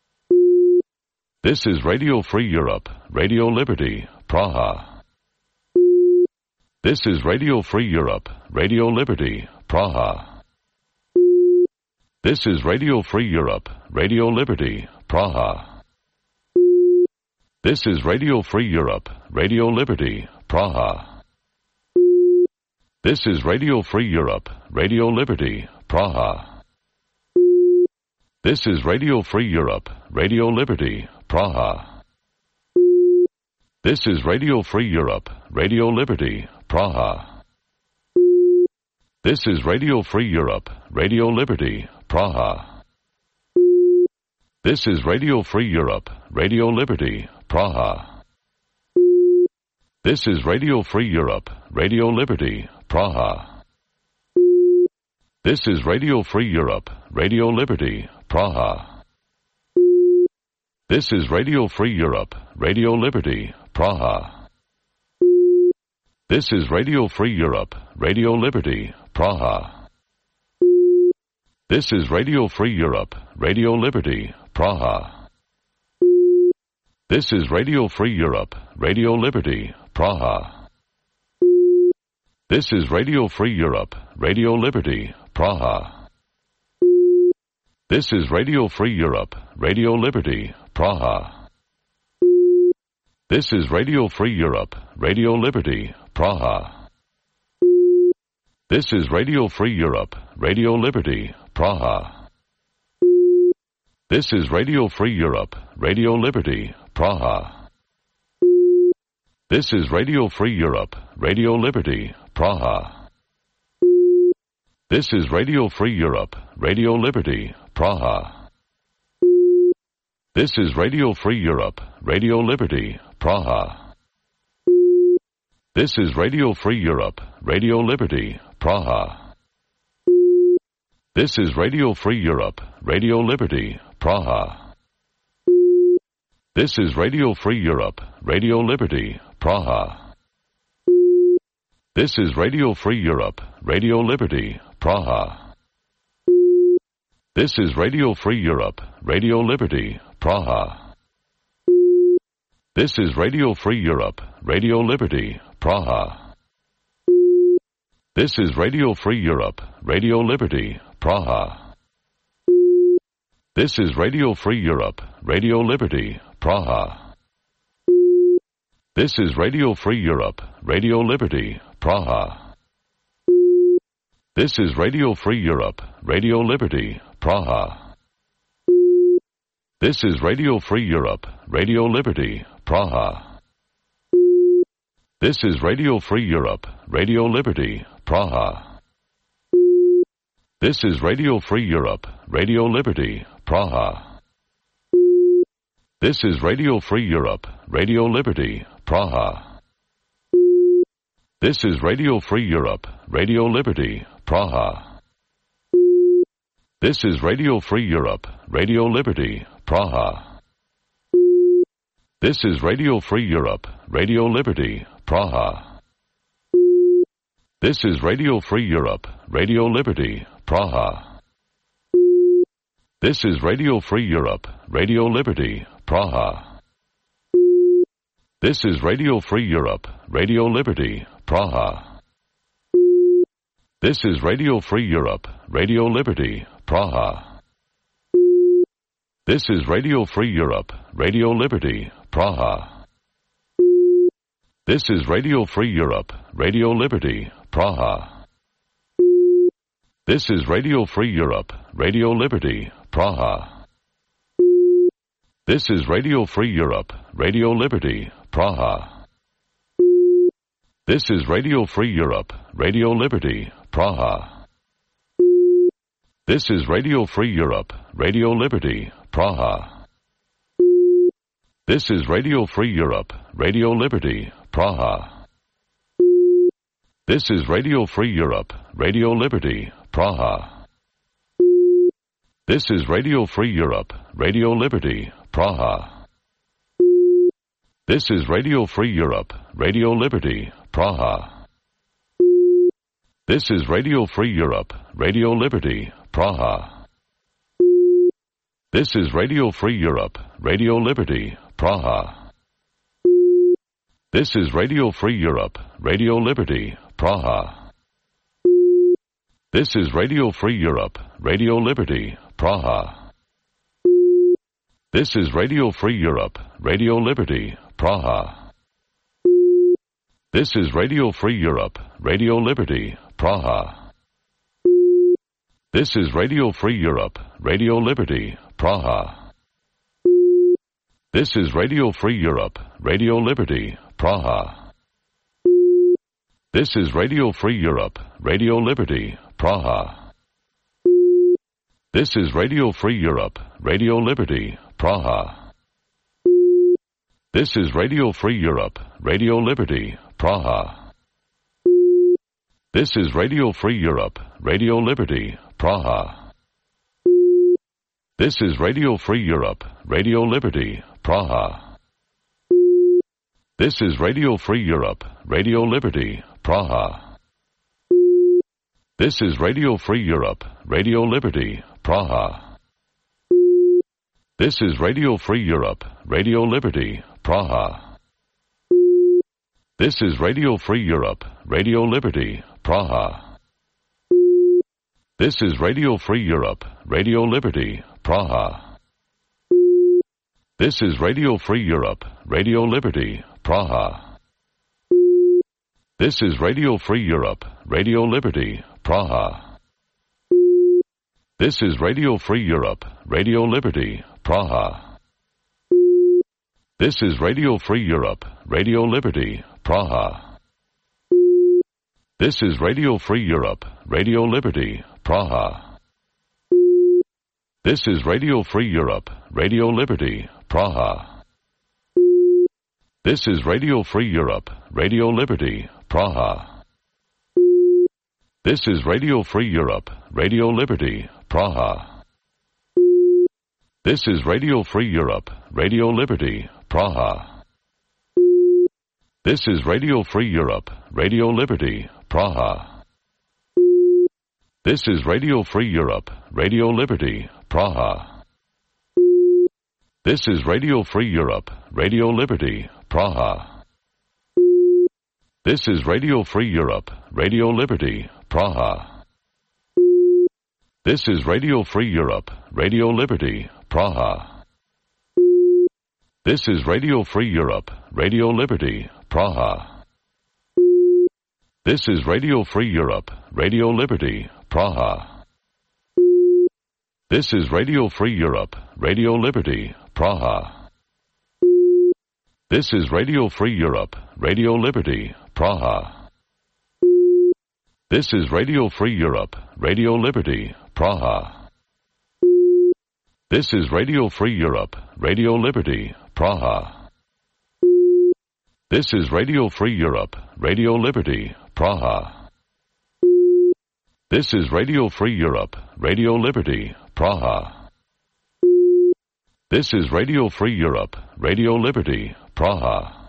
Speaker 1: This is Radio Free Europe, Radio Liberty, Praha. This is Radio Free Europe, Radio Liberty, Praha. This is Radio Free Europe, Radio Liberty, Praha. This is Radio Free Europe, Radio Liberty, Praha. This is Radio Free Europe, Radio Liberty, Praha. This is Radio Free Europe, Radio Liberty, Praha. This is Radio Free Europe, Radio Liberty, Praha. This is Radio Free Europe, Radio Liberty, Praha. This is Radio Free Europe, Radio Liberty, Praha. This is Radio Free Europe, Radio Liberty, Praha. This is Radio Free Europe, Radio Liberty, Praha. This is Radio Free Europe, Radio Liberty, Praha. This is Radio Free Europe, Radio Liberty, Praha. This is Radio Free Europe, Radio Liberty, Praha. This is Radio Free Europe, Radio Liberty, Praha. This is Radio Free Europe, Radio Liberty, Praha. This is Radio Free Europe, Radio Liberty, Praha. This is Radio Free Europe, Radio Liberty, Praha. This is Radio Free Europe, Radio Liberty, Praha. This is Radio Free Europe, Radio Liberty, Praha. This is Radio Free Europe, Radio Liberty, Praha. This is Radio Free Europe, Radio Liberty, Praha. This is Radio Free Europe, Radio Liberty, Praha. This is Radio Free Europe, Radio Liberty, Praha. This is Radio Free Europe, Radio Liberty, Praha. This is Radio Free Europe, Radio Liberty, Praha. This is Radio Free Europe, Radio Liberty, Praha. This is Radio Free Europe, Radio Liberty, Praha. This is Radio Free Europe, Radio Liberty, Praha. This is Radio Free Europe, Radio Liberty, Praha. This is Radio Free Europe, Radio Liberty, Praha. This is Radio Free Europe, Radio Liberty, Praha. This is Radio Free Europe, Radio Liberty, Praha. This is Radio Free Europe, Radio Liberty, Praha. This is Radio Free Europe, Radio Liberty, Praha. This is Radio Free Europe, Radio Liberty, Praha. This is Radio Free Europe, Radio Liberty, Praha. This is Radio Free Europe, Radio Liberty, Praha. This is Radio Free Europe, Radio Liberty, Praha. This is Radio Free Europe, Radio Liberty, Praha. This is Radio Free Europe, Radio Liberty, Praha. This is Radio Free Europe, Radio Liberty, Praha. This is Radio Free Europe, Radio Liberty, Praha. This is Radio Free Europe, Radio Liberty, Praha. This is Radio Free Europe, Radio Liberty, Praha. This is Radio Free Europe, Radio Liberty, Praha. This is Radio Free Europe, Radio Liberty, Praha. This is Radio Free Europe, Radio Liberty, Praha. This is Radio Free Europe, Radio Liberty, Praha. This is Radio Free Europe, Radio Liberty, Praha. This is Radio Free Europe, Radio Liberty, Praha. This is Radio Free Europe, Radio Liberty, Praha. This is Radio Free Europe, Radio Liberty, Praha. This is Radio Free Europe, Radio Liberty, Praha. This is Radio Free Europe, Radio Liberty, Praha. This is Radio Free Europe, Radio Liberty, Praha. This is Radio Free Europe, Radio Liberty, Praha. This is Radio Free Europe, Radio Liberty, Praha. This is Radio Free Europe, Radio Liberty, Praha. This is Radio Free Europe, Radio Liberty, Praha. This is Radio Free Europe, Radio Liberty, Praha. This is Radio Free Europe, Radio Liberty, Praha. This is Radio Free Europe, Radio Liberty, Praha. This is Radio Free Europe, Radio Liberty, Praha. This is Radio Free Europe, Radio Liberty, Praha. This is Radio Free Europe, Radio Liberty, Praha. This is Radio Free Europe, Radio Liberty, Praha. This is Radio Free Europe, Radio Liberty, Praha. This is Radio Free Europe, Radio Liberty, Praha. This is Radio Free Europe, Radio Liberty, Praha. This is Radio Free Europe, Radio Liberty, Praha. This is Radio Free Europe, Radio Liberty, Praha. This is Radio Free Europe, Radio Liberty, Praha. This is Radio Free Europe, Radio Liberty, Praha. This is Radio Free Europe, Radio Liberty, Praha. This is Radio Free Europe, Radio Liberty, Praha. This is Radio Free Europe, Radio Liberty, Praha. This is Radio Free Europe, Radio Liberty, Praha. This is Radio Free Europe, Radio Liberty, Praha. This is Radio Free Europe, Radio Liberty, Praha. This is Radio Free Europe, Radio Liberty, Praha. This is Radio Free Europe, Radio Liberty, Praha. This is Radio Free Europe, Radio Liberty, Praha. This is Radio Free Europe, Radio Liberty, Praha. This is Radio Free Europe, Radio Liberty, Praha. This is Radio Free Europe, Radio Liberty, Praha. This is Radio Free Europe, Radio Liberty, Praha. This is Radio Free Europe, Radio Liberty, Praha. This is Radio Free Europe, Radio Liberty, Praha. This is Radio Free Europe, Radio Liberty, Praha. This is Radio Free Europe, Radio Liberty, Praha. This is Radio Free Europe, Radio Liberty, Praha. This is Radio Free Europe, Radio Liberty, Praha. This is Radio Free Europe, Radio Liberty, Praha. This is Radio Free Europe, Radio Liberty, Praha.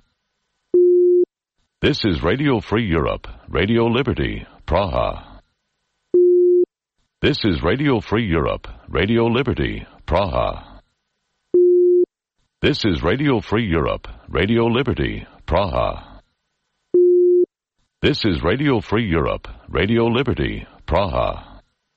Speaker 1: This is Radio Free Europe, Radio Liberty, Praha. This is Radio Free Europe, Radio Liberty, Praha. This is Radio Free Europe, Radio Liberty, Praha. This is Radio Free Europe, Radio Liberty, Praha.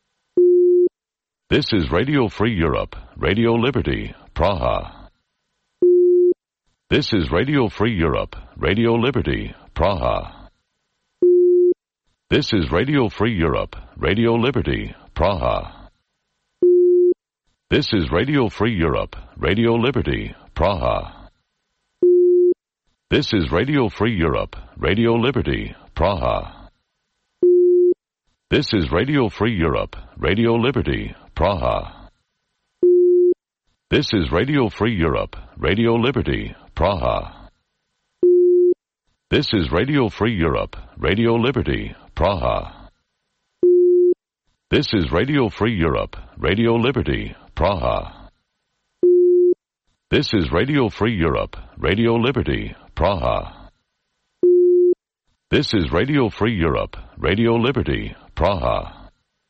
Speaker 1: This is Radio Free Europe, Radio Liberty, Praha. This is Radio Free Europe, Radio Liberty, Praha. This is Radio Free Europe, Radio Liberty, Praha. This is Radio Free Europe, Radio Liberty, Praha. This is Radio Free Europe, Radio Liberty, Praha. This is Radio Free Europe, Radio Liberty, Praha. This is Radio Free Europe, Radio Liberty, Praha. This is Radio Free Europe, Radio Liberty, Praha. This is Radio Free Europe, Radio Liberty, Praha. This is Radio Free Europe, Radio Liberty, Praha. This is Radio Free Europe, Radio Liberty, Praha.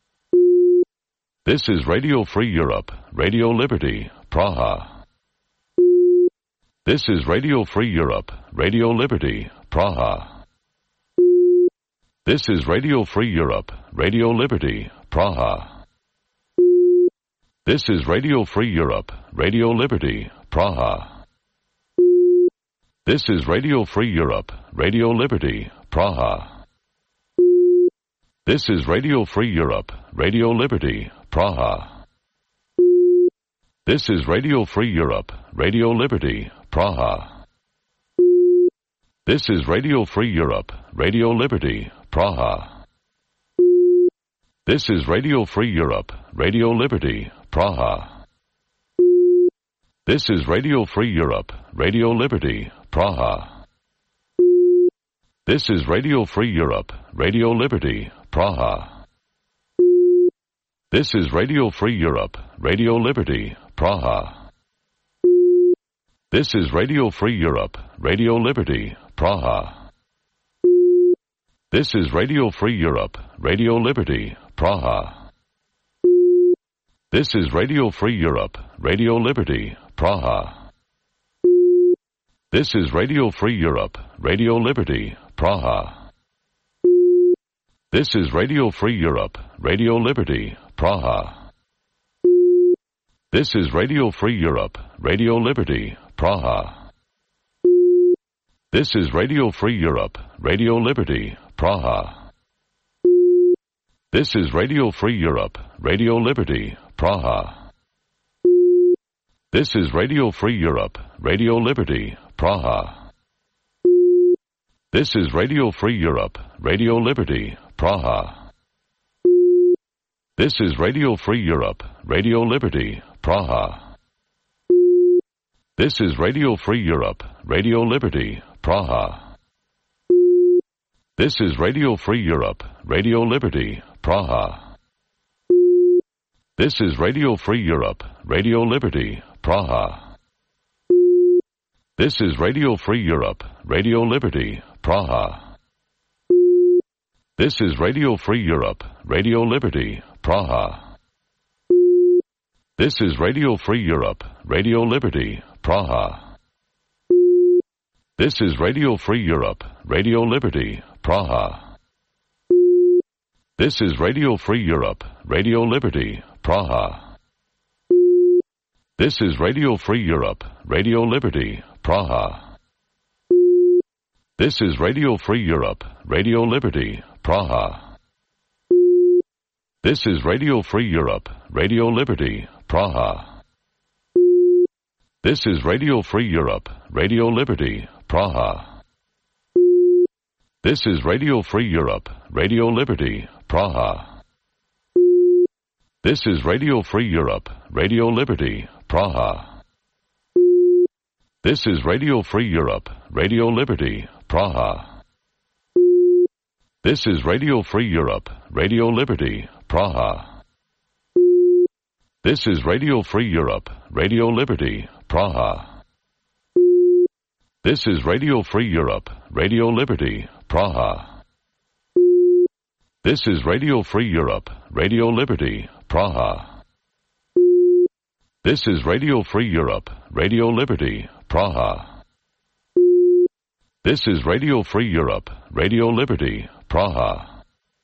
Speaker 1: This is Radio Free Europe, Radio Liberty, Praha. This is Radio Free Europe, Radio Liberty, Praha. This is Radio Free Europe, Radio Liberty, Praha. This is Radio Free Europe, Radio Liberty, Praha. This is Radio Free Europe, Radio Liberty, Praha. This is Radio Free Europe, Radio Liberty, Praha. This is Radio Free Europe, Radio Liberty, Praha. This is Radio Free Europe, Radio Liberty, Praha. This is Radio Free Europe, Radio Liberty, Praha. This is Radio Free Europe, Radio Liberty, Praha. This is Radio Free Europe, Radio Liberty, Praha. This is Radio Free Europe, Radio Liberty, Praha. This is Radio Free Europe, Radio Liberty, Praha. This is Radio Free Europe, Radio Liberty, Praha. This is Radio Free Europe, Radio Liberty, Praha. This is Radio Free Europe, Radio Liberty, Praha. This is Radio Free Europe, Radio Liberty, Praha. This is Radio Free Europe, Radio Liberty, Praha. This is Radio Free Europe, Radio Liberty, Praha. This is Radio Free Europe, Radio Liberty, Praha. This is Radio Free Europe, Radio Liberty, Praha. This is Radio Free Europe, Radio Liberty, Praha. This is Radio Free Europe, Radio Liberty, Praha. This is Radio Free Europe, Radio Liberty, Praha. This is Radio Free Europe, Radio Liberty, Praha. This is Radio Free Europe, Radio Liberty, Praha. This is Radio Free Europe, Radio Liberty, Praha. This is Radio Free Europe, Radio Liberty, Praha. This is Radio Free Europe, Radio Liberty, Praha. This is Radio Free Europe, Radio Liberty, Praha. This is Radio Free Europe, Radio Liberty, Praha. This is Radio Free Europe, Radio Liberty, Praha. This is Radio Free Europe, Radio Liberty, Praha. This is Radio Free Europe, Radio Liberty, Praha. This is Radio Free Europe, Radio Liberty, Praha. This is Radio Free Europe, Radio Liberty, Praha. This is Radio Free Europe, Radio Liberty, Praha. This is Radio Free Europe, Radio Liberty, Praha. This is Radio Free Europe, Radio Liberty, Praha. This is Radio Free Europe, Radio Liberty, Praha. This is Radio Free Europe, Radio Liberty, Praha. This is Radio Free Europe, Radio Liberty, Praha. This is Radio Free Europe, Radio Liberty, Praha. This is Radio Free Europe, Radio Liberty, Praha.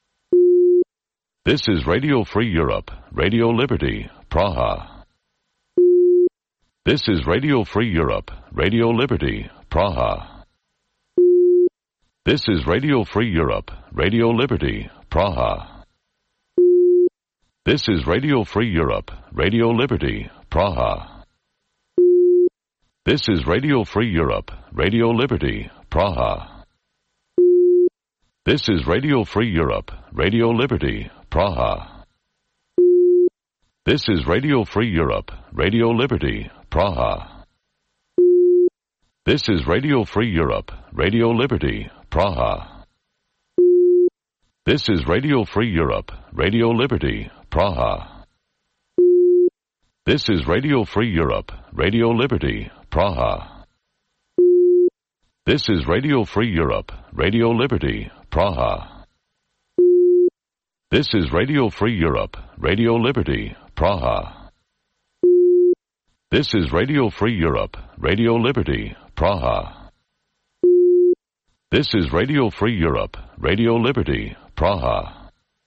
Speaker 1: This is Radio Free Europe, Radio Liberty, Praha. This is Radio Free Europe, Radio Liberty, Praha. This is Radio Free Europe, Radio Liberty, Praha. This is Radio Free Europe, Radio Liberty, Praha. This is Radio Free Europe, Radio Liberty, Praha. This is Radio Free Europe, Radio Liberty, Praha. This is Radio Free Europe, Radio Liberty, Praha. This is Radio Free Europe, Radio Liberty, Praha. This is Radio Free Europe, Radio Liberty, Praha. This is Radio Free Europe, Radio Liberty, Praha. This is Radio Free Europe, Radio Liberty, Praha. This is Radio Free Europe, Radio Liberty, Praha. This is Radio Free Europe, Radio Liberty, Praha. This is Radio Free Europe, Radio Liberty, Praha.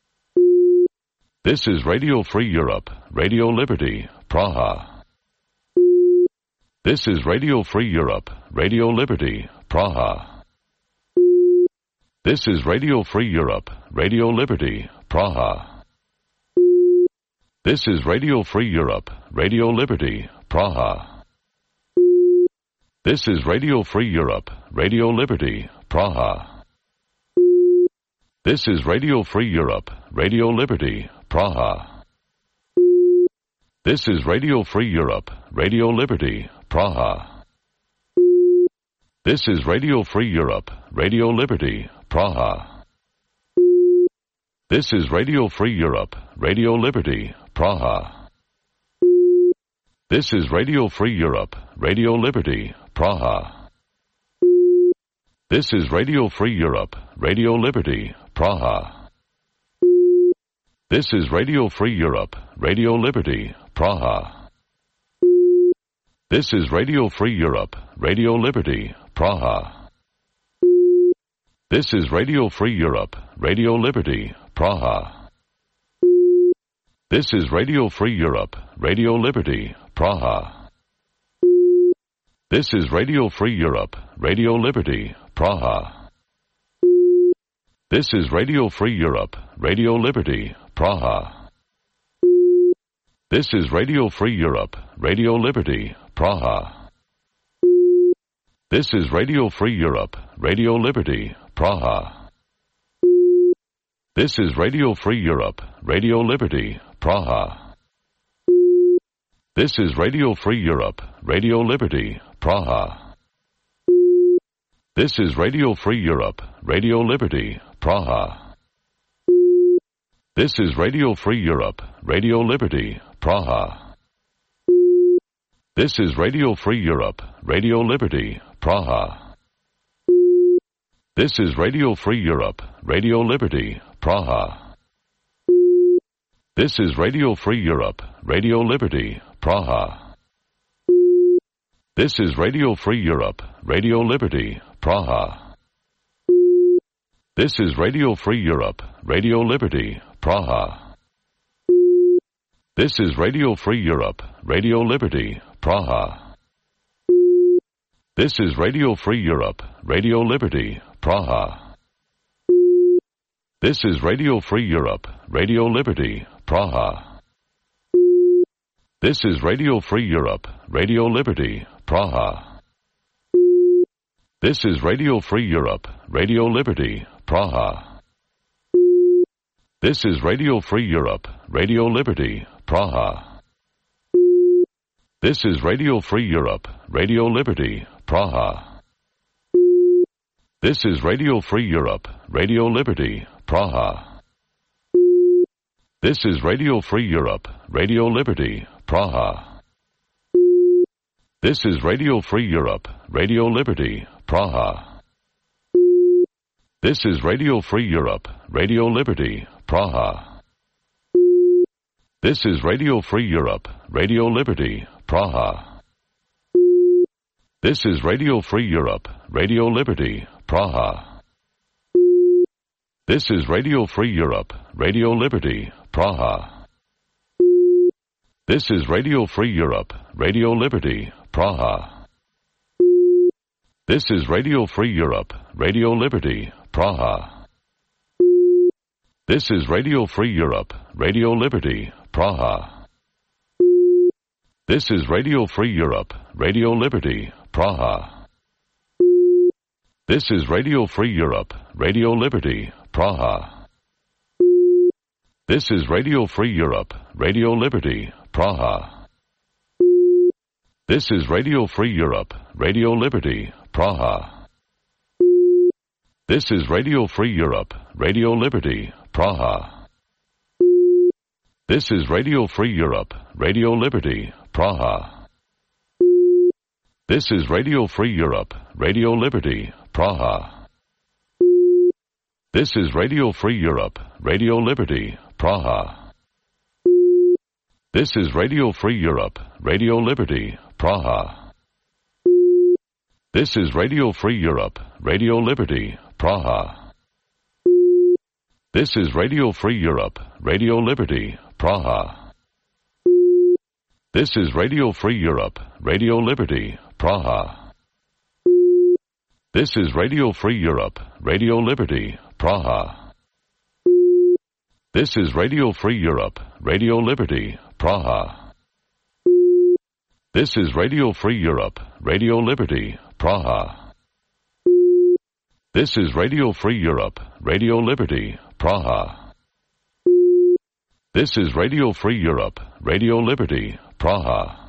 Speaker 1: This is Radio Free Europe, Radio Liberty, Praha. This is Radio Free Europe, Radio Liberty, Praha. This is Radio Free Europe, Radio Liberty, Praha. This is Radio Free Europe, Radio Liberty, Praha. This is Radio Free Europe, Radio Liberty, Praha. This is Radio Free Europe, Radio Liberty, Praha. This is Radio Free Europe, Radio Liberty, Praha. This is Radio Free Europe, Radio Liberty, Praha. This is Radio Free Europe, Radio Liberty, Praha. This is Radio Free Europe, Radio Liberty, Praha. This is Radio Free Europe, Radio Liberty, Praha. This is Radio Free Europe, Radio Liberty, Praha. This is Radio Free Europe, Radio Liberty, Praha. This is Radio Free Europe, Radio Liberty, Praha. This is Radio Free Europe, Radio Liberty, Praha. This is Radio Free Europe, Radio Liberty, Praha. This is Radio Free Europe, Radio Liberty, Praha. This is Radio Free Europe, Radio Liberty, Praha. This is Radio Free Europe, Radio Liberty, Praha. This is Radio Free Europe, Radio Liberty, Praha. This is Radio Free Europe, Radio Liberty, Praha. This is Radio Free Europe, Radio Liberty, Praha. This is Radio Free Europe, Radio Liberty, Praha. This is Radio Free Europe, Radio Liberty, Praha. This is Radio Free Europe, Radio Liberty, Praha. This is Radio Free Europe, Radio Liberty, Praha. This is Radio Free Europe, Radio Liberty, Praha. This is Radio Free Europe, Radio Liberty, Praha. This is Radio Free Europe, Radio Liberty, Praha. This is Radio Free Europe, Radio Liberty, Praha. This is Radio Free Europe, Radio Liberty, Praha. This is Radio Free Europe, Radio Liberty, Praha. This is Radio Free Europe, Radio Liberty, Praha. This is Radio Free Europe, Radio Liberty, Praha. This is Radio Free Europe, Radio Liberty, Praha. This is Radio Free Europe, Radio Liberty, Praha. This is Radio Free Europe, Radio Liberty, Praha. This is Radio Free Europe, Radio Liberty, Praha. This is Radio Free Europe, Radio Liberty, Praha. This is Radio Free Europe, Radio Liberty, Praha. This is Radio Free Europe, Radio Liberty, Praha. This is Radio Free Europe, Radio Liberty, Praha. This is Radio Free Europe, Radio Liberty, Praha. This is Radio Free Europe, Radio Liberty, Praha. This is Radio Free Europe, Radio Liberty, Praha. This is Radio Free Europe, Radio Liberty, Praha. This is Radio Free Europe, Radio Liberty, Praha. This is Radio Free Europe, Radio Liberty, Praha. This is Radio Free Europe, Radio Liberty, Praha. This is Radio Free Europe, Radio Liberty, Praha. This is Radio Free Europe, Radio Liberty, Praha. This is Radio Free Europe, Radio Liberty, Praha. This is Radio Free Europe, Radio Liberty, Praha. This is Radio Free Europe, Radio Liberty, Praha. This is Radio Free Europe, Radio Liberty, Praha. This is Radio Free Europe, Radio Liberty, Praha. This is Radio Free Europe, Radio Liberty, Praha. This is Radio Free Europe, Radio Liberty, Praha. This is Radio Free Europe, Radio Liberty, Praha. This is Radio Free Europe, Radio Liberty, Praha. This is Radio Free Europe, Radio Liberty, Praha. This is Radio Free Europe, Radio Liberty, Praha.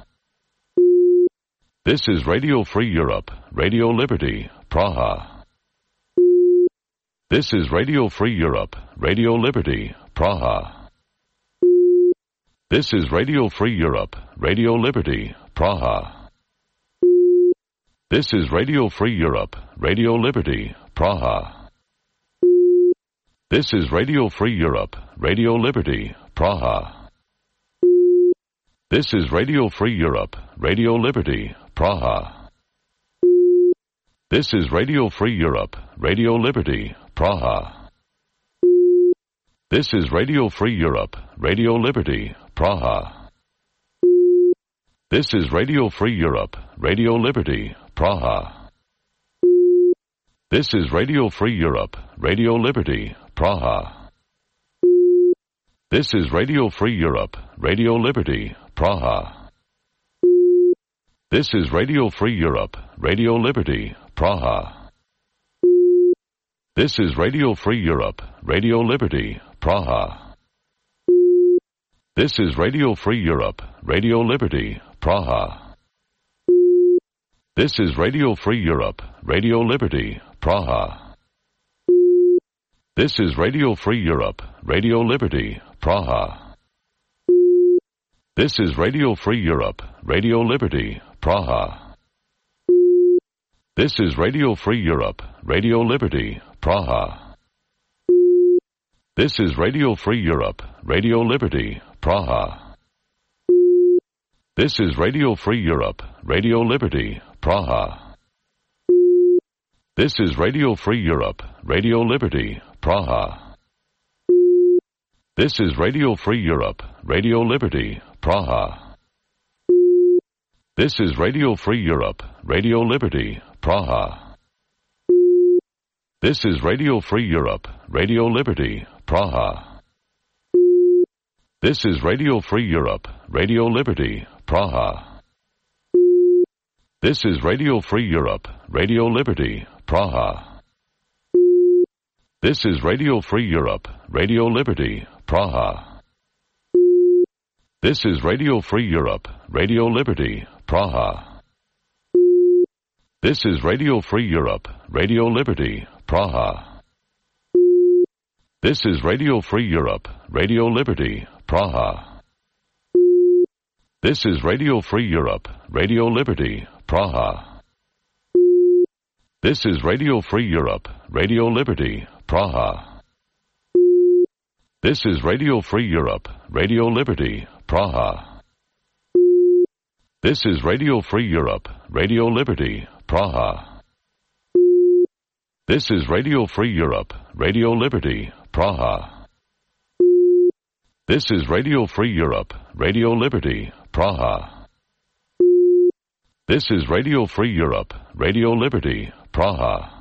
Speaker 1: This is Radio Free Europe, Radio Liberty, Praha. This is Radio Free Europe, Radio Liberty, Praha. This is Radio Free Europe, Radio Liberty, Praha. This is Radio Free Europe, Radio Liberty, Praha. This is Radio Free Europe, Radio Liberty, Praha. This is Radio Free Europe, Radio Liberty, Praha. This is Radio Free Europe, Radio Liberty, Praha. This is Radio Free Europe, Radio Liberty, Praha. This is Radio Free Europe, Radio Liberty, Praha. This is Radio Free Europe, Radio Liberty, Praha. This is Radio Free Europe, Radio Liberty, Praha. This is Radio Free Europe, Radio Liberty, Praha. This is Radio Free Europe, Radio Liberty, Praha. This is Radio Free Europe, Radio Liberty, Praha. This is Radio Free Europe, Radio Liberty, Praha. This is Radio Free Europe, Radio Liberty, Praha. This is Radio Free Europe, Radio Liberty, Praha. This is Radio Free Europe, Radio Liberty, Praha. This is Radio Free Europe, Radio Liberty, Praha. This is Radio Free Europe, Radio Liberty, Praha. This is Radio Free Europe, Radio Liberty, Praha. This is Radio Free Europe, Radio Liberty, Praha. This is Radio Free Europe, Radio Liberty, Praha. This is Radio Free Europe, Radio Liberty, Praha. This is Radio Free Europe, Radio Liberty, Praha. This is Radio Free Europe, Radio Liberty, Praha. This is Radio Free Europe, Radio Liberty, Praha. This is Radio Free Europe, Radio Liberty, Praha. This is Radio Free Europe, Radio Liberty, Praha. This is Radio Free Europe, Radio Liberty, Praha. This is Radio Free Europe, Radio Liberty, Praha. This is Radio Free Europe, Radio Liberty, Praha. This is Radio Free Europe, Radio Liberty, Praha. This is Radio Free Europe, Radio Liberty, Praha. This is Radio Free Europe, Radio Liberty, Praha. This is Radio Free Europe, Radio Liberty, Praha. This is Radio Free Europe, Radio Liberty, Praha.